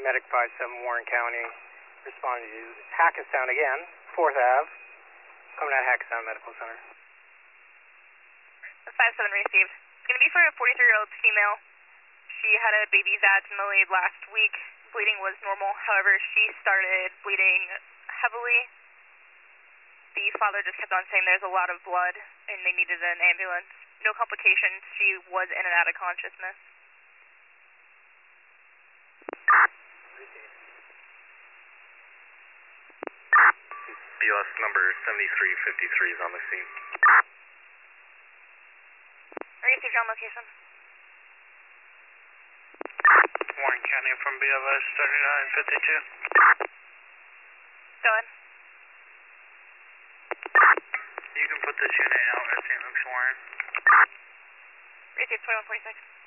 Medic 57 Warren County responding to Hackettstown again, 4th Ave, coming out of Hackettstown Medical Center. 57 received. It's going to be for a 43-year-old female. She had a baby vaginally last week. Bleeding was normal. However, she started bleeding heavily. The father just kept on saying there's a lot of blood and they needed an ambulance. No complications. She was in and out of consciousness. BLS number 7353 is on the scene. Received on location. Warren County from BLS 3952. Go ahead. You can put this unit out at St. Luke's Warren. Received 2146.